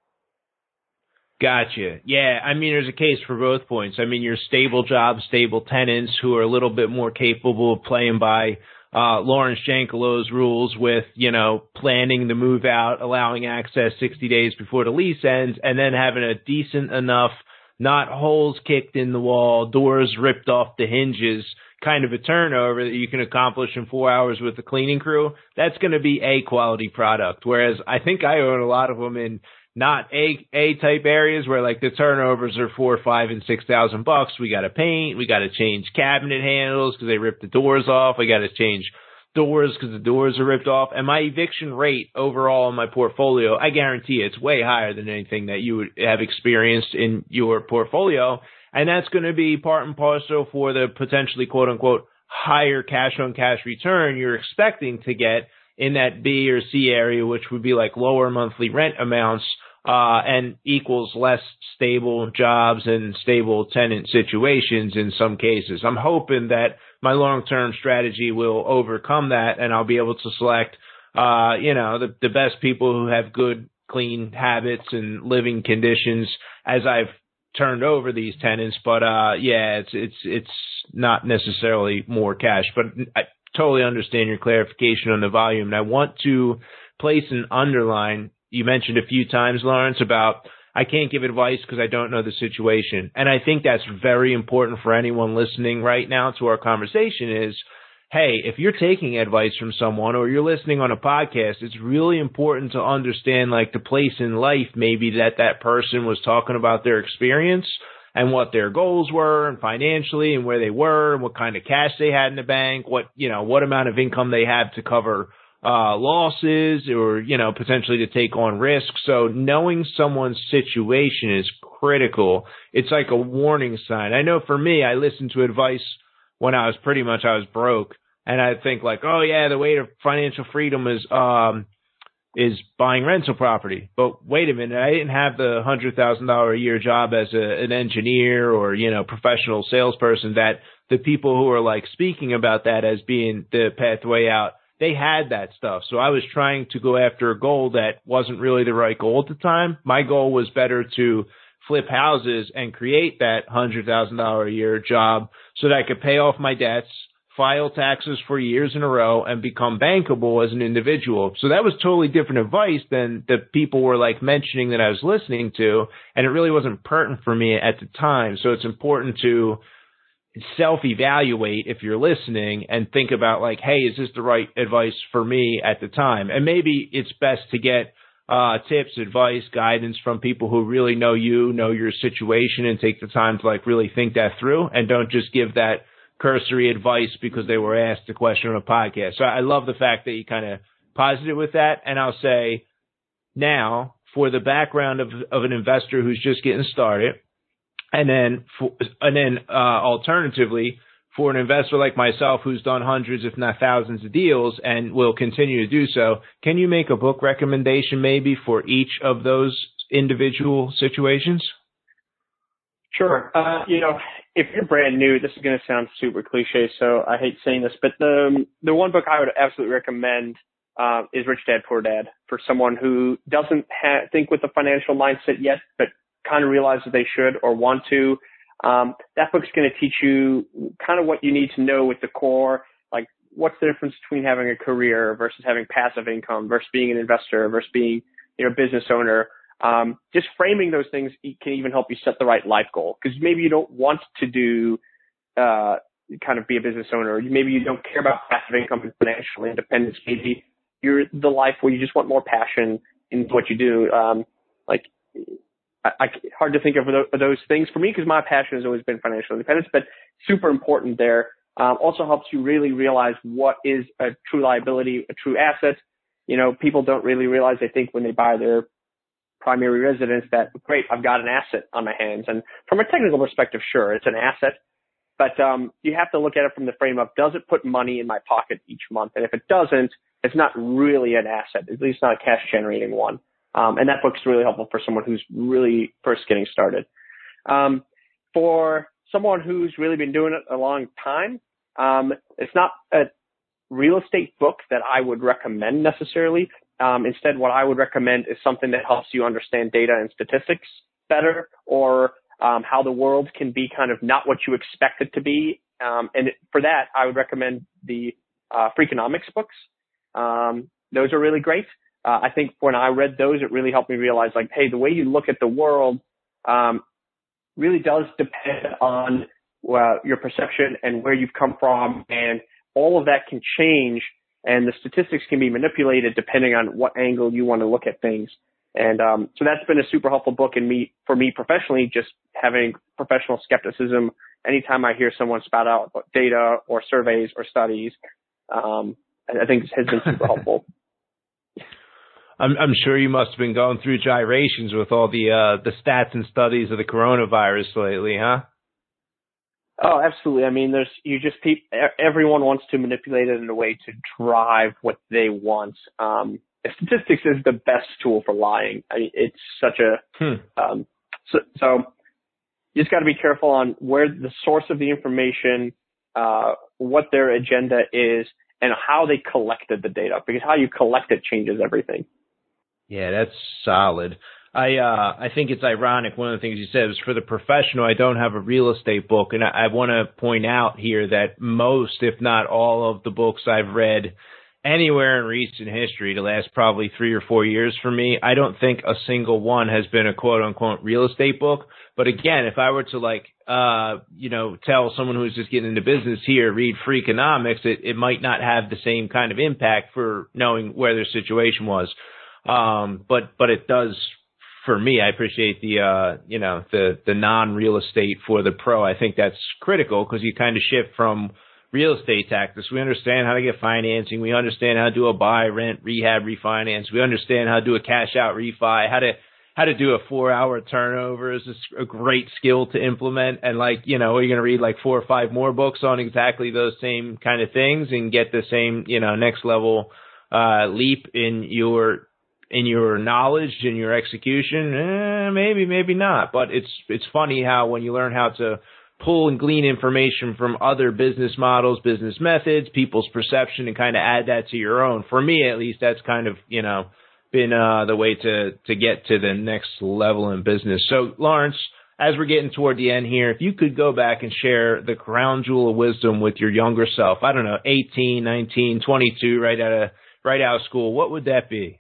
Speaker 2: Gotcha. Yeah, I mean, there's a case for both points. I mean, your stable jobs, stable tenants who are a little bit more capable of playing by Lawrence Jankalo's rules with, planning the move out, allowing access 60 days before the lease ends, and then having a decent enough, not holes kicked in the wall, doors ripped off the hinges, kind of a turnover that you can accomplish in 4 hours with the cleaning crew. That's going to be a quality product. Whereas I think I own a lot of them in not A type areas where like the turnovers are $4,000, $5,000, and $6,000. We got to paint. We got to change cabinet handles because they ripped the doors off. We got to change doors because the doors are ripped off. And my eviction rate overall in my portfolio, I guarantee it's way higher than anything that you would have experienced in your portfolio. And that's going to be part and parcel for the potentially quote unquote higher cash on cash return you're expecting to get in that B or C area, which would be like lower monthly rent amounts, and equals less stable jobs and stable tenant situations in some cases. I'm hoping that my long-term strategy will overcome that and I'll be able to select, the best people who have good, clean habits and living conditions as I've turned over these tenants. But, it's not necessarily more cash, but I totally understand your clarification on the volume. And I want to place an underline. You mentioned a few times, Lawrence, about I can't give advice because I don't know the situation. And I think that's very important for anyone listening right now to our conversation is, hey, if you're taking advice from someone or you're listening on a podcast, it's really important to understand like the place in life maybe that person was talking about their experience and what their goals were and financially and where they were and what kind of cash they had in the bank, what amount of income they had to cover losses or, potentially to take on risk. So knowing someone's situation is critical. It's like a warning sign. I know for me, I listened to advice when I was broke. And I think like, oh yeah, the way to financial freedom is buying rental property. But wait a minute, I didn't have the $100,000 a year job as an engineer or, professional salesperson that the people who are like speaking about that as being the pathway out, they had that stuff. So I was trying to go after a goal that wasn't really the right goal at the time. My goal was better to flip houses and create that $100,000 a year job so that I could pay off my debts, file taxes for years in a row, and become bankable as an individual. So that was totally different advice than the people were like mentioning that I was listening to, and it really wasn't pertinent for me at the time. So it's important to self-evaluate if you're listening and think about like, hey, is this the right advice for me at the time? And maybe it's best to get tips, advice, guidance from people who really know you, know your situation, and take the time to like really think that through and don't just give that cursory advice because they were asked a question on a podcast. So I love the fact that you kind of positive with that. And I'll say now for the background of an investor who's just getting started, and then alternatively for an investor like myself who's done hundreds, if not thousands of deals and will continue to do so, can you make a book recommendation maybe for each of those individual situations?
Speaker 3: Sure. If you're brand new, this is going to sound super cliche, so I hate saying this, but the one book I would absolutely recommend is Rich Dad, Poor Dad for someone who doesn't think with the financial mindset yet, but kind of realize that they should or want to. That book's going to teach you kind of what you need to know with the core, like what's the difference between having a career versus having passive income versus being an investor versus being, a business owner. Just framing those things can even help you set the right life goal, because maybe you don't want to do kind of be a business owner. Maybe you don't care about passive income and financial independence. Maybe you're the life where you just want more passion in what you do. Hard to think of those things for me, because my passion has always been financial independence, but super important there. Also helps you really realize what is a true liability, a true asset. People don't really realize, they think when they buy their primary residence that, great, I've got an asset on my hands. And from a technical perspective, sure, it's an asset. But you have to look at it from the frame of, does it put money in my pocket each month? And if it doesn't, it's not really an asset, at least not a cash-generating one. And that book's really helpful for someone who's really first getting started. For someone who's really been doing it a long time, it's not a real estate book that I would recommend necessarily. Instead, what I would recommend is something that helps you understand data and statistics better, or how the world can be kind of not what you expect it to be. For that, I would recommend the Freakonomics books. Those are really great. I think when I read those, it really helped me realize, like, hey, the way you look at the world really does depend on your perception and where you've come from, and all of that can change, and the statistics can be manipulated depending on what angle you want to look at things. And so that's been a super helpful book for me professionally, just having professional skepticism anytime I hear someone spout out data or surveys or studies. I think it has been super helpful.
Speaker 2: I'm sure you must have been going through gyrations with all the stats and studies of the coronavirus lately, huh?
Speaker 3: Oh, absolutely. I mean, everyone wants to manipulate it in a way to drive what they want. Statistics is the best tool for lying. I mean, it's such so you just got to be careful on where the source of the information, what their agenda is, and how they collected the data, because how you collect it changes everything.
Speaker 2: Yeah, that's solid. I think it's ironic. One of the things you said was, for the professional, I don't have a real estate book. And I want to point out here that most, if not all, of the books I've read anywhere in recent history, the last probably 3 or 4 years for me, I don't think a single one has been a quote unquote real estate book. But again, if I were to tell someone who's just getting into business here, read Freakonomics, it might not have the same kind of impact for knowing where their situation was. But it does for me. I appreciate the non-real estate for the pro. I think that's critical, because you kind of shift from real estate tactics. We understand how to get financing. We understand how to do a buy, rent, rehab, refinance. We understand how to do a cash out refi, how to do a 4-hour turnover is a great skill to implement. And are you going to read 4 or 5 more books on exactly those same kind of things and get the same, next level, leap in your knowledge and your execution? Maybe not. But it's funny how when you learn how to pull and glean information from other business models, business methods, people's perception, and kind of add that to your own. For me, at least, that's kind of, been the way to get to the next level in business. So, Lawrence, as we're getting toward the end here, if you could go back and share the crown jewel of wisdom with your younger self, I don't know, 18, 19, 22, right out of school, what would that be?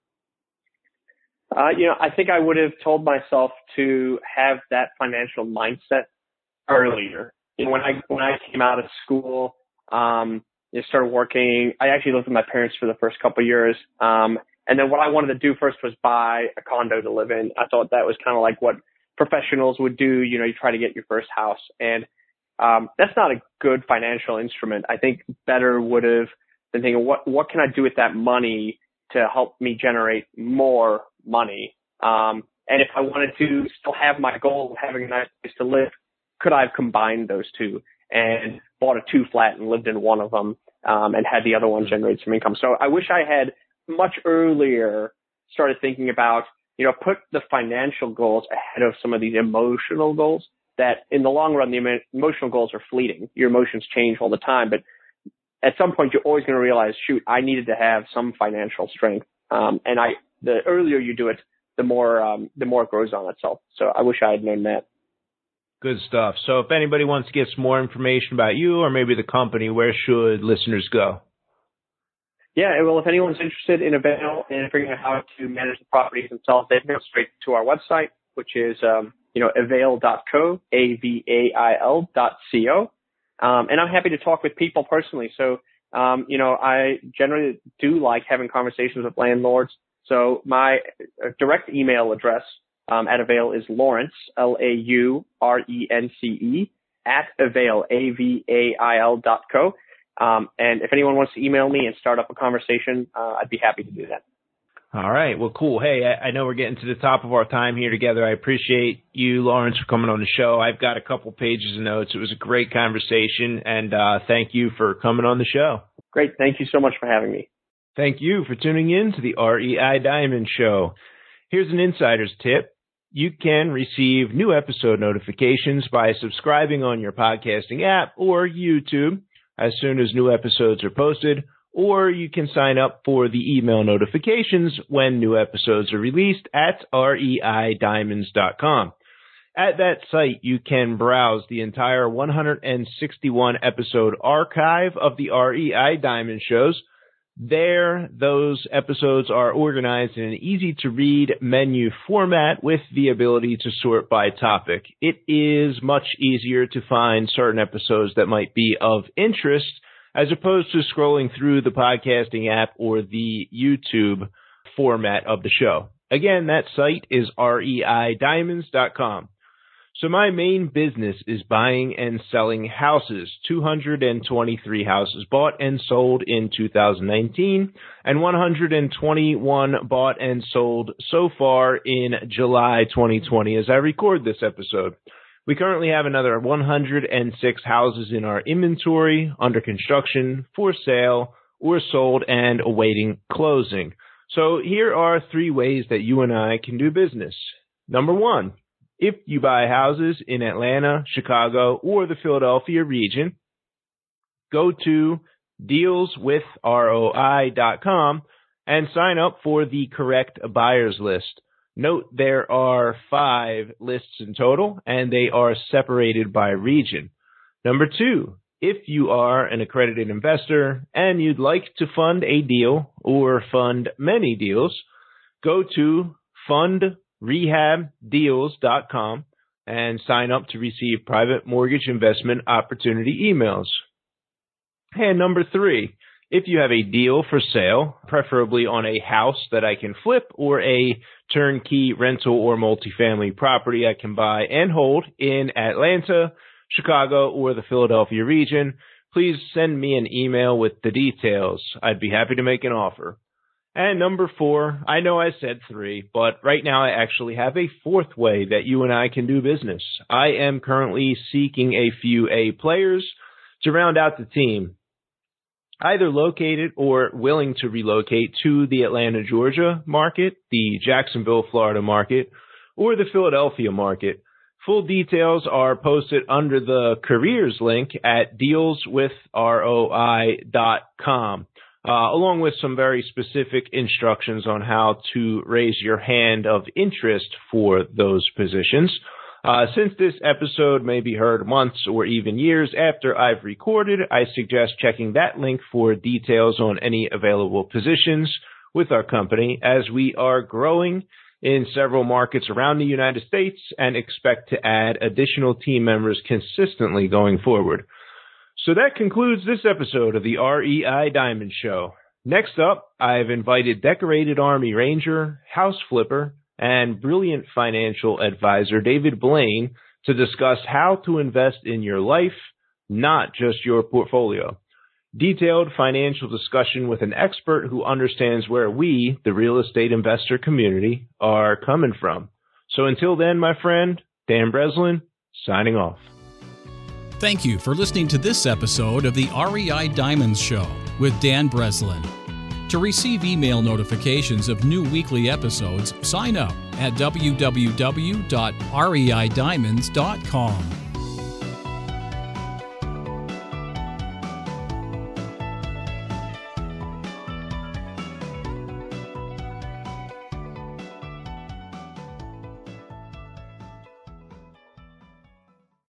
Speaker 3: I think I would have told myself to have that financial mindset earlier. When I came out of school, started working. I actually lived with my parents for the first couple of years. And then what I wanted to do first was buy a condo to live in. I thought that was kind of like what professionals would do. You try to get your first house. And that's not a good financial instrument. I think better would have been thinking, what can I do with that money to help me generate more money? And if I wanted to still have my goal of having a nice place to live, could I have combined those two and bought a 2-flat and lived in one of them, and had the other one generate some income? So I wish I had much earlier started thinking about, put the financial goals ahead of some of these emotional goals, that in the long run, the emotional goals are fleeting. Your emotions change all the time, but at some point you're always going to realize, shoot, I needed to have some financial strength. And the earlier you do it, the more it grows on itself. So I wish I had known that.
Speaker 2: Good stuff. So if anybody wants to get some more information about you or maybe the company, where should listeners go?
Speaker 3: Yeah, well, if anyone's interested in Avail and figuring out how to manage the properties themselves, they can go straight to our website, which is, avail.co, AVAIL.co. And I'm happy to talk with people personally. So, I generally do like having conversations with landlords. So my direct email address at Avail is Laurence, LAURENCE, @Avail, AVAIL.co. And if anyone wants to email me and start up a conversation, I'd be happy to do that.
Speaker 2: All right. Well, cool. Hey, I know we're getting to the top of our time here together. I appreciate you, Laurence, for coming on the show. I've got a couple pages of notes. It was a great conversation, and thank you for coming on the show.
Speaker 3: Great. Thank you so much for having me.
Speaker 2: Thank you for tuning in to the REI Diamond Show. Here's an insider's tip. You can receive new episode notifications by subscribing on your podcasting app or YouTube as soon as new episodes are posted, or you can sign up for the email notifications when new episodes are released at reidiamonds.com. At that site, you can browse the entire 161 episode archive of the REI Diamond shows. There, those episodes are organized in an easy-to-read menu format with the ability to sort by topic. It is much easier to find certain episodes that might be of interest as opposed to scrolling through the podcasting app or the YouTube format of the show. Again, that site is reidiamonds.com. So my main business is buying and selling houses, 223 houses bought and sold in 2019, and 121 bought and sold so far in July 2020 as I record this episode. We currently have another 106 houses in our inventory, under construction, for sale, or sold and awaiting closing. So here are 3 ways that you and I can do business. Number 1. If you buy houses in Atlanta, Chicago, or the Philadelphia region, go to dealswithroi.com and sign up for the correct buyers list. Note there are 5 lists in total, and they are separated by region. Number 2, if you are an accredited investor and you'd like to fund a deal or fund many deals, go to fundrehabdeals.com and sign up to receive private mortgage investment opportunity emails. And number 3, if you have a deal for sale, preferably on a house that I can flip or a turnkey rental or multifamily property I can buy and hold in Atlanta, Chicago, or the Philadelphia region, please send me an email with the details. I'd be happy to make an offer. And number 4, I know I said 3, but right now I actually have a 4th way that you and I can do business. I am currently seeking a few A players to round out the team, either located or willing to relocate to the Atlanta, Georgia market, the Jacksonville, Florida market, or the Philadelphia market. Full details are posted under the careers link at dealswithroi.com. Along with some very specific instructions on how to raise your hand of interest for those positions. Since this episode may be heard months or even years after I've recorded, I suggest checking that link for details on any available positions with our company, as we are growing in several markets around the United States and expect to add additional team members consistently going forward. So that concludes this episode of the REI Diamond Show. Next up, I've invited decorated Army Ranger, house flipper, and brilliant financial advisor David Blaine to discuss how to invest in your life, not just your portfolio. Detailed financial discussion with an expert who understands where we, the real estate investor community, are coming from. So until then, my friend, Dan Breslin, signing off.
Speaker 1: Thank you for listening to this episode of the REI Diamonds Show with Dan Breslin. To receive email notifications of new weekly episodes, sign up at www.reidiamonds.com.